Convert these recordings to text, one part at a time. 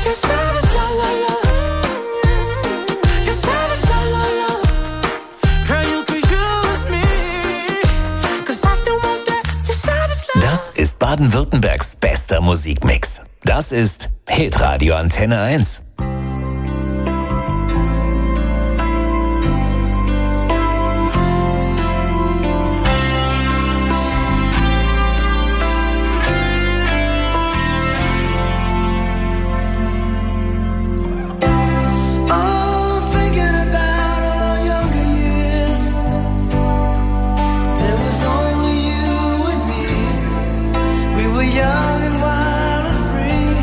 Das ist Baden-Württembergs bester Musikmix. Das ist Hitradio Antenne 1. Young and wild and free.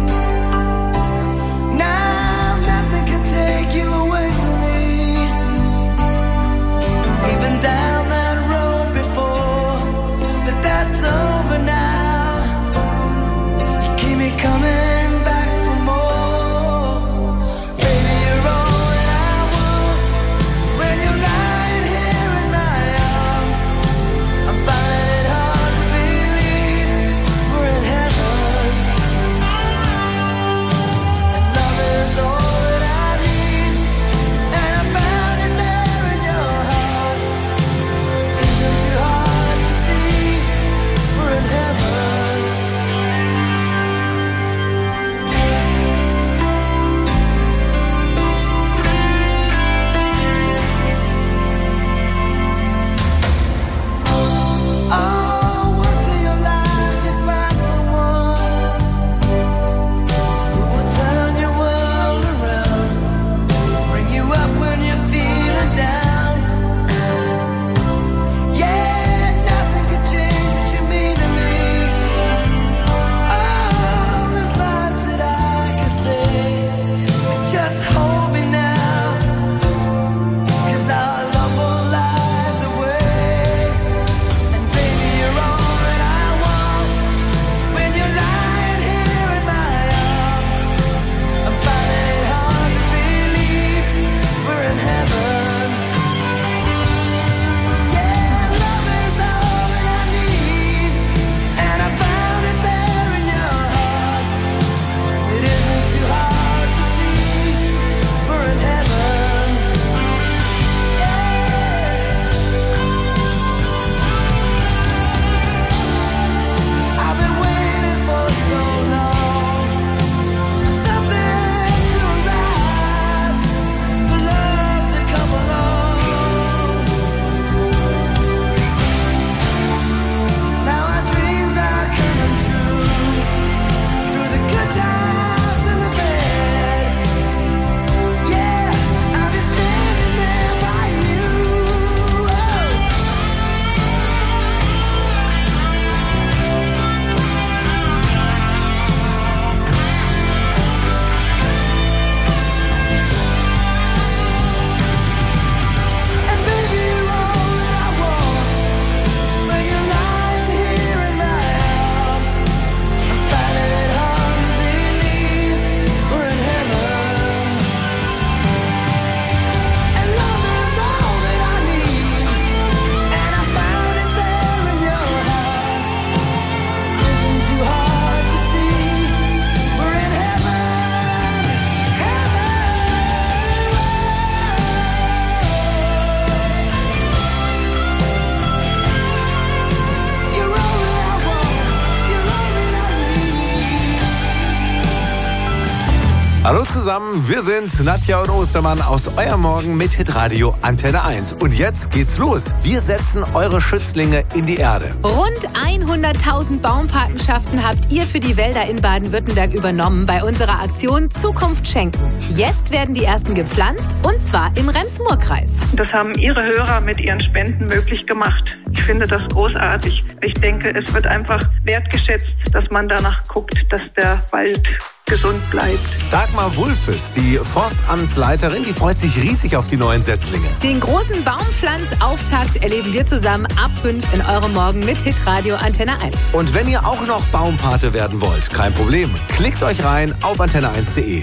Hallo zusammen, wir sind Nadja und Ostermann aus Euer Morgen mit Hitradio Antenne 1. Und jetzt geht's los. Wir setzen eure Schützlinge in die Erde. Rund 100.000 Baumpatenschaften habt ihr für die Wälder in Baden-Württemberg übernommen bei unserer Aktion Zukunft schenken. Jetzt werden die ersten gepflanzt, und zwar im Rems-Murr-Kreis. Das haben Ihre Hörer mit Ihren Spenden möglich gemacht. Ich finde das großartig. Ich denke, es wird einfach wertgeschätzt, dass man danach guckt, dass der Wald gesund bleibt. Dagmar Wulfes, die Forstamtsleiterin, die freut sich riesig auf die neuen Setzlinge. Den großen Baumpflanzauftakt erleben wir zusammen ab 5 in eurem Morgen mit Hitradio Antenne 1. Und wenn ihr auch noch Baumpate werden wollt, kein Problem. Klickt euch rein auf antenne1.de.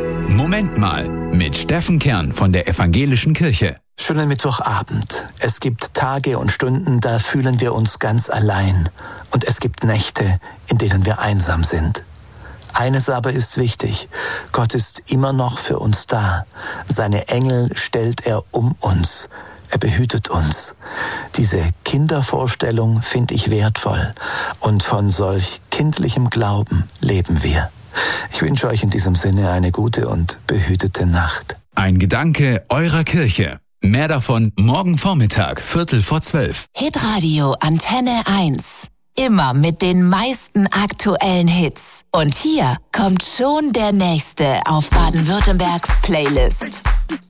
Moment mal, mit Steffen Kern von der Evangelischen Kirche. Schönen Mittwochabend. Es gibt Tage und Stunden, da fühlen wir uns ganz allein. Und es gibt Nächte, in denen wir einsam sind. Eines aber ist wichtig. Gott ist immer noch für uns da. Seine Engel stellt er um uns. Er behütet uns. Diese Kindervorstellung finde ich wertvoll. Und von solch kindlichem Glauben leben wir. Ich wünsche euch in diesem Sinne eine gute und behütete Nacht. Ein Gedanke eurer Kirche. Mehr davon morgen Vormittag, 11:45. Hitradio Antenne 1. Immer mit den meisten aktuellen Hits. Und hier kommt schon der nächste auf Baden-Württembergs Playlist.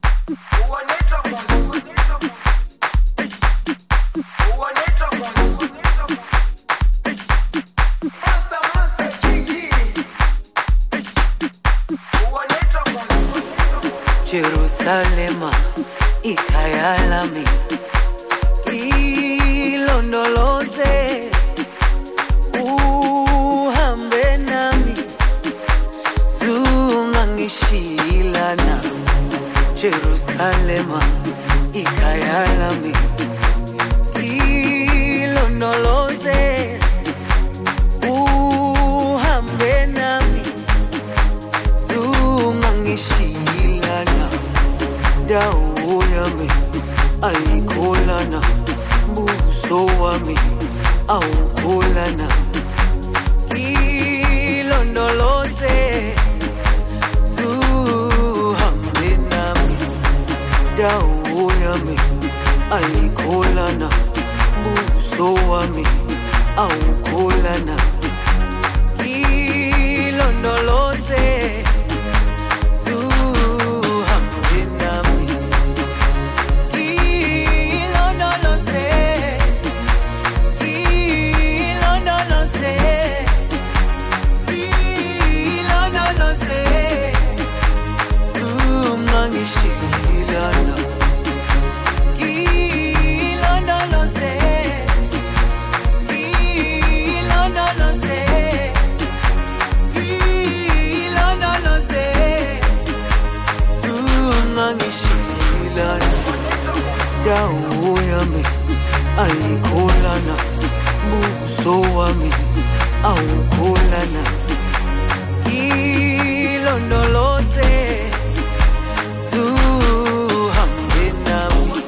Jerusalema, ikhaya lami, ilondoloze, uhambe nami, zungangishilana. Jerusalema, ikhaya lami, ilondoloze, uhambe nami, zungangishilana. Dawo yami ayikholana, buso wami awukholana. Ilondoloze, zuhambe nami. Dawo yami ayikholana, buso wami awukholana. Ilondoloze, dawo yami ayikholana, buso wami awukholana. Ilondoloze, zuhambe nami.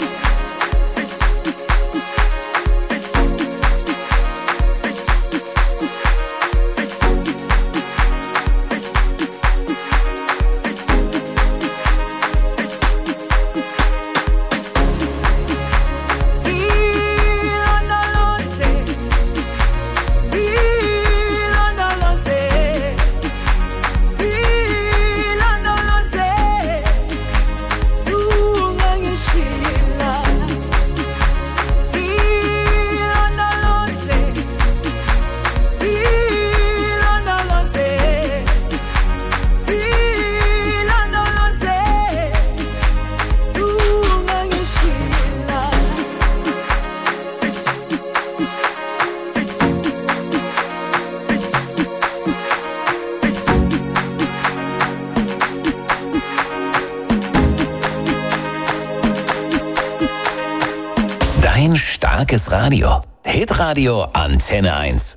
Dein starkes Radio. Hitradio Antenne 1.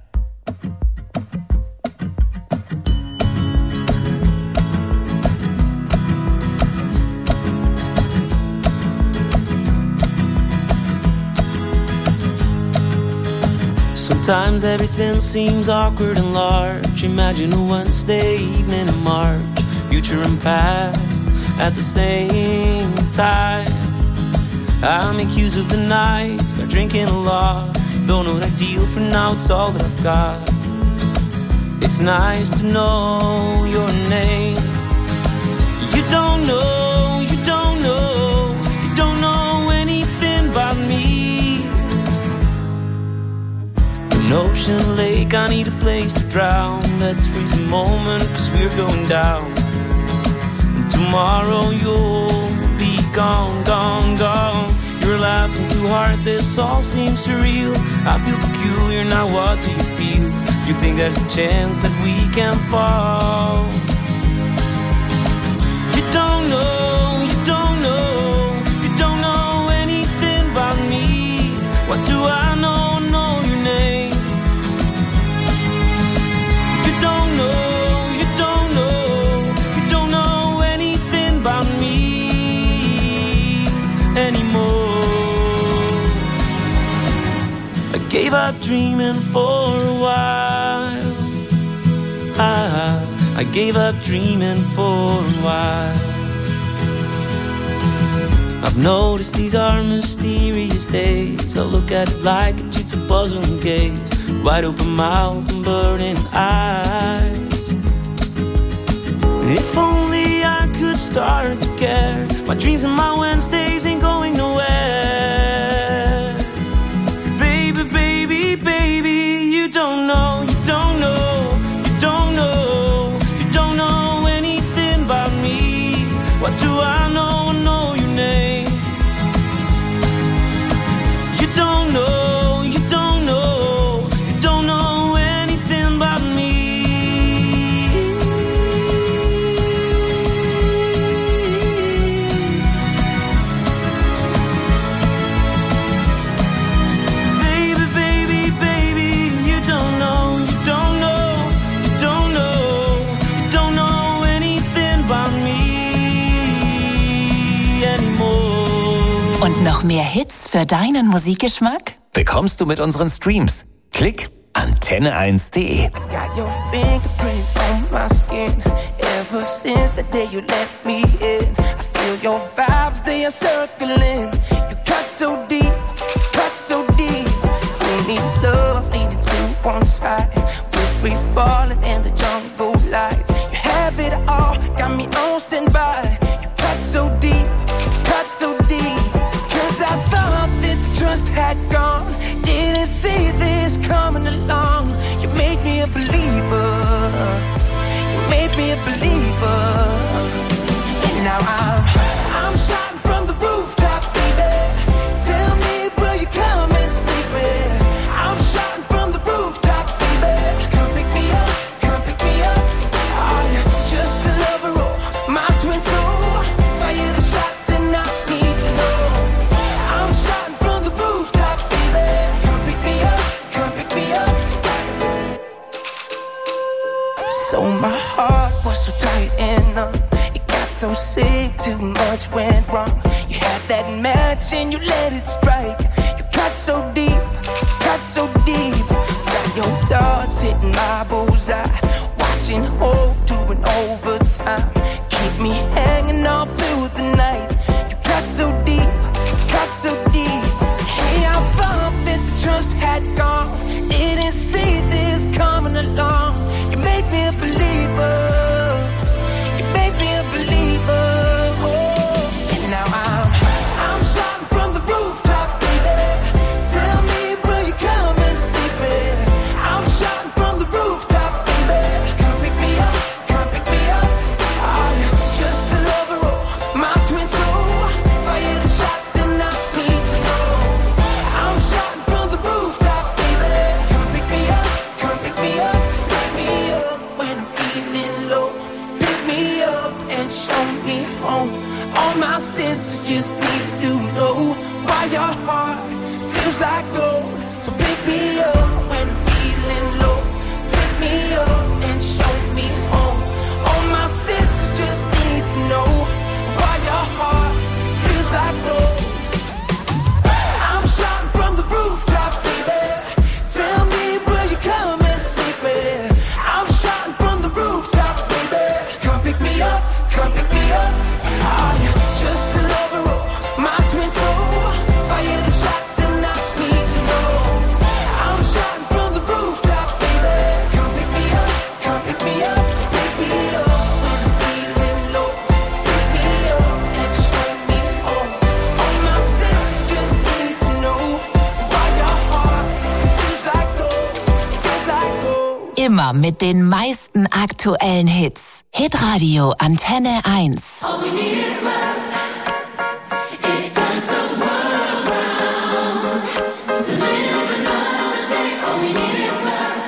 Sometimes everything seems awkward and large. Imagine a Wednesday evening in March, future and past at the same time. I make use of the night, start drinking a lot. Though not ideal for now, it's all that I've got. It's nice to know your name. You don't know, you don't know, you don't know anything about me. An ocean lake, I need a place to drown. Let's freeze a moment, cause we're going down. And tomorrow you'll be gone, gone, gone. You're laughing too hard, this all seems surreal. I feel peculiar, now what do you feel? Do you think there's a chance that we can fall? You don't know, you don't know, you don't know anything about me. What do I know your name? You don't know, dreaming for a while. I gave up dreaming for a while. I've noticed these are mysterious days. I look at it like a jigsaw puzzle and gaze, wide open mouth and burning eyes. If only I could start to care. My dreams and my Wednesdays ain't going nowhere. Baby, baby, baby, you don't know, you don't know, you don't know, you don't know anything about me. What do I know? I know your name. You don't know, you don't know, you don't know anything about me. Baby, baby, baby, you don't know, you don't know, you don't know, you don't know anything about me anymore. Und noch mehr Hits für deinen Musikgeschmack? Bekommst du mit unseren Streams. Klick antenne1.de. Got your fingerprints on my skin. Ever since the day you let me in, I feel your vibes, they are circling. You cut so deep, cut so deep. Who needs love leaning to one side? We're free falling in the jungle lights. You have it all, got me on standby. You cut so deep, cut so deep. Cause I thought that the trust had gone. Didn't see this coming along. You made me a believer. You made me a believer. And now I'm shouting from the rooftop, baby. Tell me, will you come and save me? I'm shouting from the rooftop, baby. Come pick me up, come pick me up. Are you just a lover or my twin soul? Fire the shots and I need to know. I'm shouting from the rooftop, baby. Come pick me up, come pick me up. So my heart was so tight and numb. It got so sick, too much went wrong. You had that match and you let it strike. You cut so deep, cut so deep. Got your doors hitting my bullseye. Watching hope doing overtime. Keep me hanging all through the night. You cut so deep, cut so deep. Hey, I thought that the trust had gone. Didn't see this coming along. You made me a believer. You made me a believer. Oh, and now I'm shouting from the rooftop, baby. Tell me, will you come and save me? I'm shouting from the rooftop, baby. Come pick me up, come pick me up. Are you just a lover or my twin soul? Fire the shots and I need to know. I'm shouting from the rooftop, baby. Come pick me up, come pick me up. Pick me up when I'm feeling low. Pick me up and show me home. All my senses just need to know why your heart feels like gold. So pick me up when I'm feeling low. Pick me up and show me home. All my senses just need to know why your heart feels like gold. I'm shouting from the rooftop, baby. Tell me, will you come and save me? I'm shouting from the rooftop, baby. Come pick me up, come pick me up. Are you just a lover or my twin soul? Fire the shots and I need to know. I'm shouting from the rooftop, baby. Come pick me up, come pick me up. Pick me up when I'm feeling low. Pick me up and show me home. All my senses just need to know why your heart feels like gold, feels like gold. Immer mit den meisten aktuellen Hits. Hitradio Antenne 1. All we need is love. It turns the world round. To live another day, all we need is love.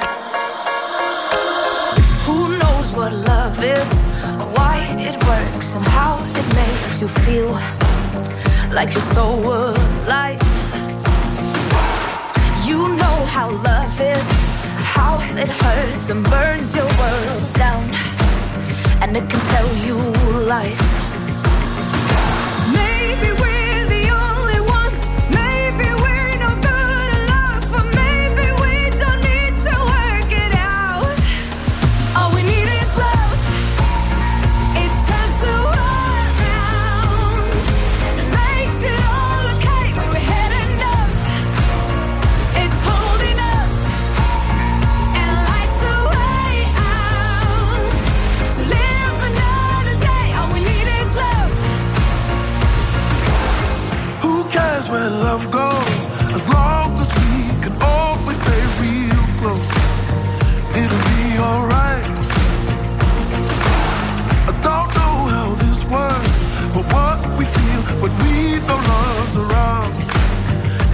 Who knows what love is, why it works, and how it makes you feel like you're so alive. You know how love is, how it hurts and burns your world down, and it can tell you lies. Maybe we're the only ones, maybe we're no good enough, or maybe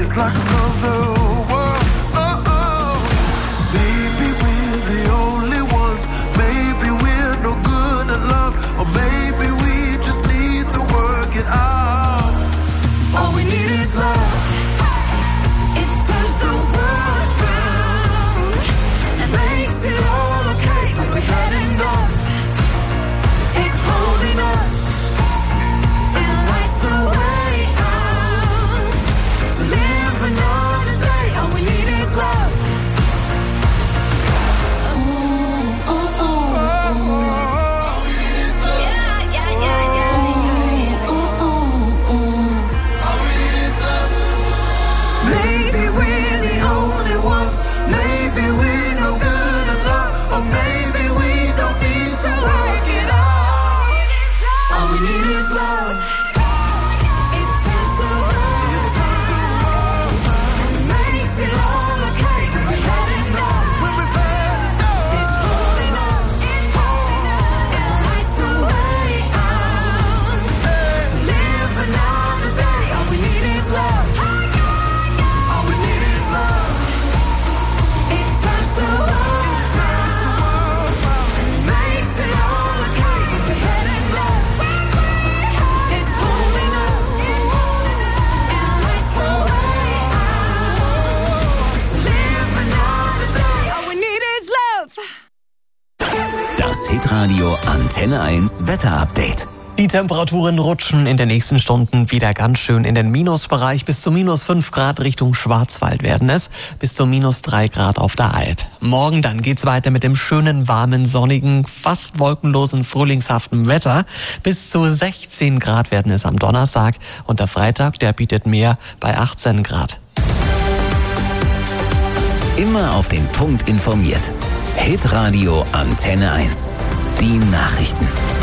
It's like another world. Maybe we're the only ones. Maybe we're no good at love. Or maybe we just need to work it out. All we need is love. It turns the world around and makes it all okay when we had enough. It's holding us. It lights the way out to live another day. All we need is love. Ooh, ooh, ooh, ooh. All we need is love. Yeah, yeah, yeah, yeah. Ooh, ooh, ooh. All we need is love. Maybe we're the only ones. Maybe we're no good at love. Or maybe we don't need to work it out. All we need is love. It turns the world around. It makes it all okay when we had enough. It's holding us. It lights the way out to live another day. All we need is love. All we need is love. It turns the world around. It makes it all okay when we had enough. It's holding us. It lights the way out to live another day. All we need is love. Das Hitradio Antenne 1 Wetterupdate. Die Temperaturen rutschen in den nächsten Stunden wieder ganz schön in den Minusbereich. Bis zu -5 Grad Richtung Schwarzwald werden es. Bis zu -3 Grad auf der Alp. Morgen dann geht's weiter mit dem schönen, warmen, sonnigen, fast wolkenlosen, frühlingshaften Wetter. Bis zu 16 Grad werden es am Donnerstag. Und der Freitag, der bietet mehr bei 18 Grad. Immer auf den Punkt informiert. Hitradio Antenne 1. Die Nachrichten.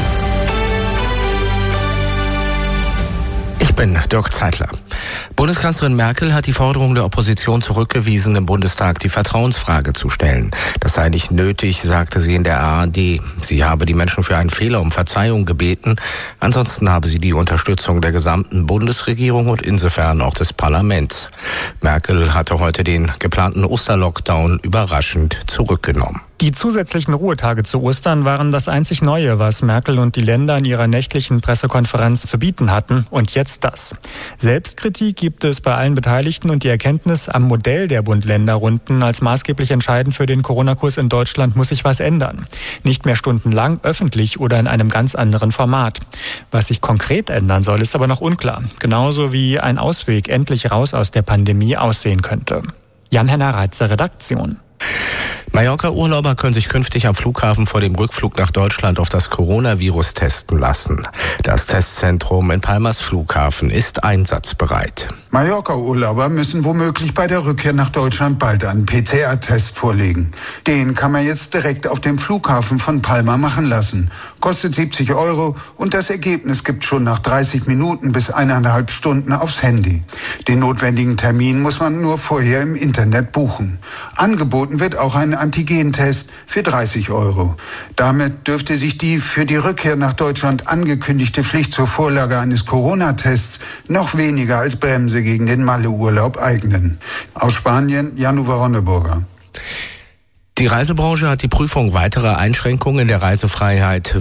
Ich bin Dirk Zeitler. Bundeskanzlerin Merkel hat die Forderung der Opposition zurückgewiesen, im Bundestag die Vertrauensfrage zu stellen. Das sei nicht nötig, sagte sie in der ARD. Sie habe die Menschen für einen Fehler um Verzeihung gebeten. Ansonsten habe sie die Unterstützung der gesamten Bundesregierung und insofern auch des Parlaments. Merkel hatte heute den geplanten Osterlockdown überraschend zurückgenommen. Die zusätzlichen Ruhetage zu Ostern waren das einzig Neue, was Merkel und die Länder in ihrer nächtlichen Pressekonferenz zu bieten hatten. Und jetzt das. Selbstkritik gibt es bei allen Beteiligten und die Erkenntnis am Modell der Bund-Länder-Runden als maßgeblich entscheidend für den Coronakurs in Deutschland muss sich was ändern. Nicht mehr stundenlang, öffentlich oder in einem ganz anderen Format. Was sich konkret ändern soll, ist aber noch unklar. Genauso wie ein Ausweg endlich raus aus der Pandemie aussehen könnte. Jan-Henner Reitzer, Redaktion. Mallorca-Urlauber können sich künftig am Flughafen vor dem Rückflug nach Deutschland auf das Coronavirus testen lassen. Das Testzentrum in Palmas Flughafen ist einsatzbereit. Mallorca-Urlauber müssen womöglich bei der Rückkehr nach Deutschland bald einen PCR-Test vorlegen. Den kann man jetzt direkt auf dem Flughafen von Palma machen lassen. Kostet 70 € und das Ergebnis gibt schon nach 30 Minuten bis 1,5 Stunden aufs Handy. Den notwendigen Termin muss man nur vorher im Internet buchen. Angeboten wird auch ein Antigentest für 30 €. Damit dürfte sich die für die Rückkehr nach Deutschland angekündigte Pflicht zur Vorlage eines Corona-Tests noch weniger als Bremse gegen den Malle-Urlaub eignen. Aus Spanien, Jan-Uwe Ronneburger. Die Reisebranche hat die Prüfung weiterer Einschränkungen in der Reisefreiheit